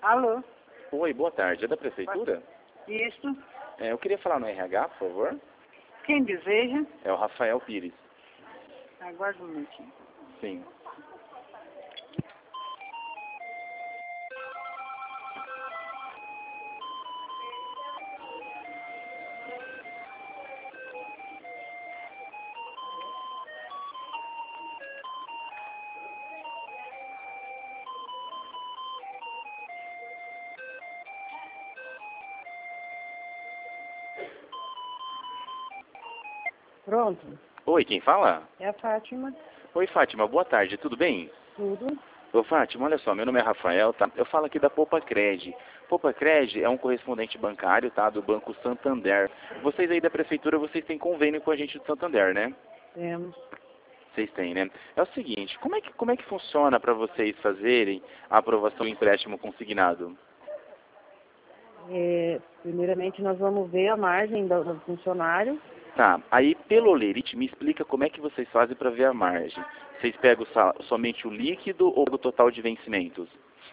Alô? Oi, boa tarde. É da prefeitura? Isso. Eu queria falar no RH, por favor. Quem deseja? É o Rafael Pires. Aguarde um minutinho. Sim. Pronto. Oi, quem fala? É a Fátima. Oi, Fátima, boa tarde. Tudo bem? Tudo. Ô, Fátima, olha só, meu nome é Rafael, tá? Eu falo aqui da Poupa-Cred. Poupa-Cred é um correspondente bancário, tá? Do Banco Santander. Vocês aí da prefeitura, vocês têm convênio com a gente do Santander, né? Temos. Vocês têm, né? É o seguinte, como é que funciona para vocês fazerem a aprovação do empréstimo consignado? Primeiramente, nós vamos ver a margem do funcionário. Tá, aí pelo Olerite, me explica como é que vocês fazem para ver a margem. Vocês pegam somente o líquido ou o total de vencimentos?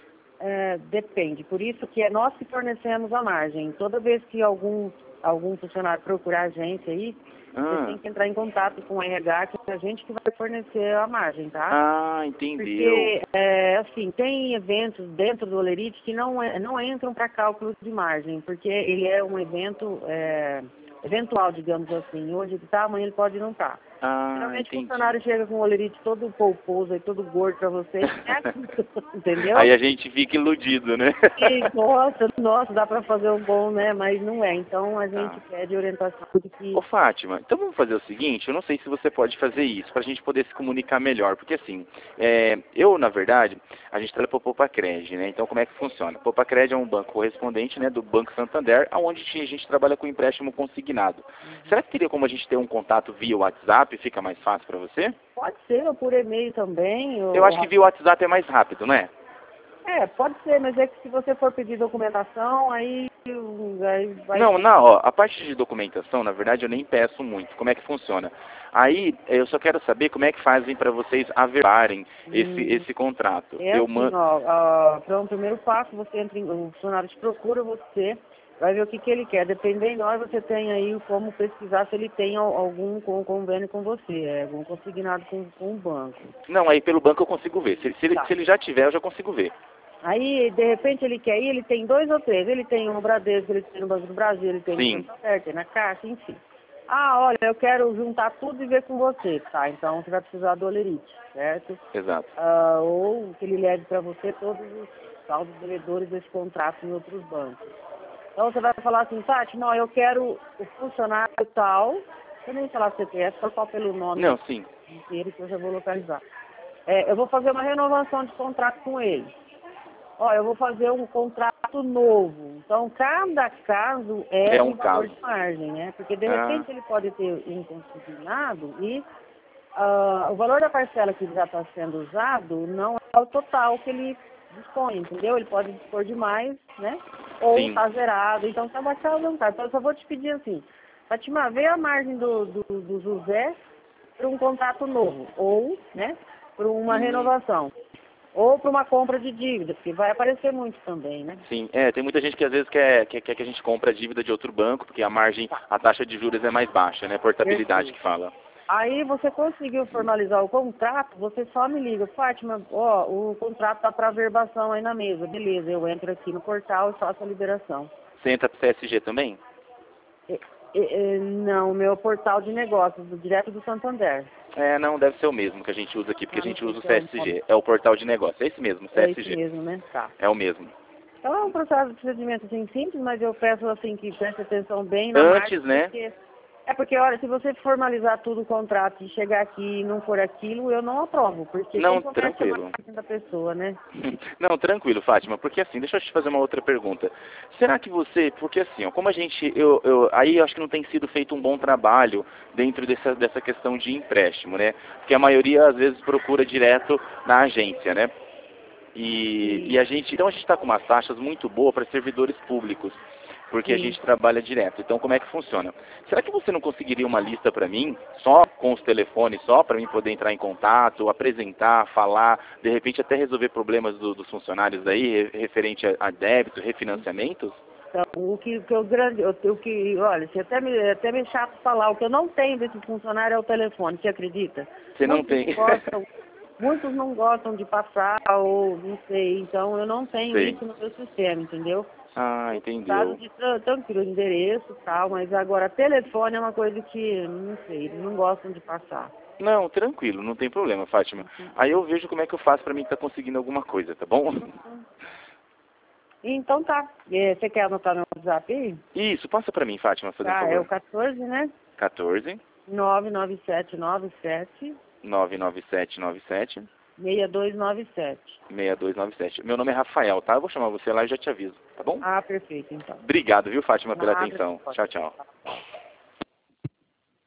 Depende. Por isso que é nós que fornecemos a margem. Toda vez que algum funcionário procurar a agência aí, você tem que entrar em contato com o RH, que é a gente que vai fornecer a margem, tá? Ah, entendeu. Porque, assim, tem eventos dentro do Olerite que não entram para cálculo de margem, porque ele é um evento eventual, digamos assim. Hoje ele está, amanhã ele pode não estar. Ah, Geralmente o entendi. funcionário chega com o Olerite todo polposo e todo gordo para você, entendeu? Aí a gente fica iludido, né? E, nossa, dá para fazer um bom, né? Mas não é. Então a gente Tá. pede orientação de que... Ô Fátima, então vamos fazer o seguinte, eu não sei se você pode fazer isso, para a gente poder se comunicar melhor, porque assim, eu, na verdade, a gente trabalha para o Poupa-Cred, né? Então como é que funciona? O Poupa-Cred é um banco correspondente, né, do Banco Santander, onde a gente trabalha com empréstimo consignado. Será que teria como a gente ter um contato via WhatsApp, fica mais fácil para você? Pode ser, ou por e-mail também. Eu acho que via WhatsApp é mais rápido, né? Pode ser, mas é que se você for pedir documentação, aí vai... Não, ó, a parte de documentação, na verdade, eu nem peço muito. Como é que funciona? Aí, eu só quero saber como é que fazem para vocês averbarem esse contrato. É assim, para um primeiro passo, você entra o funcionário te procura, você vai ver o que ele quer. Dependendo de nós, você tem aí como pesquisar se ele tem algum convênio com você, algum consignado com o banco. Não, aí pelo banco eu consigo ver. Se Tá. ele já tiver, eu já consigo ver. Aí, de repente, ele quer ir, ele tem 2 ou 3. Ele tem no Bradesco, ele tem no Banco do Brasil, ele tem no Santander, tem na Caixa, enfim. Ah, olha, eu quero juntar tudo e ver com você, tá? Então você vai precisar do Olerite, certo? Exato. Ou que ele leve para você todos os saldos devedores desse contrato em outros bancos. Então você vai falar assim, Tati, não, eu quero o funcionário tal, você nem falar CPF, só pelo nome Não, sim. inteiro que eu já vou localizar. Eu vou fazer uma renovação de contrato com ele. Eu vou fazer um contrato novo. Então, cada caso é um valor de margem, né? Porque, de repente, ele pode ter um consignado e o valor da parcela que já está sendo usado não é o total que ele dispõe, entendeu? Ele pode dispor de mais, né? Ou está zerado. Então, você vai casar. Então, eu só vou te pedir assim, Fátima, vê a margem do José para um contrato novo. Ou, né, para uma renovação. Ou para uma compra de dívida, porque vai aparecer muito também, né? Sim, tem muita gente que às vezes quer que a gente compre a dívida de outro banco, porque a margem, a taxa de juros é mais baixa, né? Portabilidade que fala. Aí você conseguiu formalizar o contrato, você só me liga, Fátima, o contrato está para averbação aí na mesa. Beleza, eu entro aqui no portal e faço a liberação. Você entra para CSG também? Não, meu portal de negócios, direto do Santander. Não, deve ser o mesmo que a gente usa aqui, porque a gente usa o CSG. É o portal de negócio, é esse mesmo, CSG. É esse mesmo, né? Tá. É o mesmo. Então é um procedimento assim simples, mas eu peço assim que preste atenção bem na Antes, margem, né? Porque, olha, se você formalizar tudo o contrato e chegar aqui e não for aquilo, eu não aprovo, porque não, tem tranquilo. da pessoa, né? Não, tranquilo, Fátima, porque assim, deixa eu te fazer uma outra pergunta. Será que você, porque assim, ó, como a gente, aí eu acho que não tem sido feito um bom trabalho dentro dessa questão de empréstimo, né? Porque a maioria às vezes procura direto na agência, né? E a gente, então a gente está com umas taxas muito boas para servidores públicos. porque a gente trabalha direto. Então, como é que funciona? Será que você não conseguiria uma lista para mim, só com os telefones, só para mim poder entrar em contato, apresentar, falar, de repente até resolver problemas dos funcionários aí, referente a débitos, refinanciamentos? Então, olha, se até me chato falar, o que eu não tenho desse funcionário é o telefone, você acredita? Você não tem? Muitos não gostam de passar, ou não sei, então eu não tenho isso no meu sistema, entendeu? Ah, entendeu. Dado de tranquilo, endereço e tal, mas agora telefone é uma coisa que, não sei, eles não gostam de passar. Não, tranquilo, não tem problema, Fátima. Aí eu vejo como é que eu faço pra mim estar conseguindo alguma coisa, tá bom? Então tá. Você quer anotar meu WhatsApp aí? Isso, passa pra mim, Fátima, fazer favor. É o 14, né? 14 99797 99797 6297. 6297. Meu nome é Rafael, tá? Eu vou chamar você lá e já te aviso, tá bom? Ah, perfeito, então. Obrigado, viu, Fátima, pela atenção. Tchau, tchau.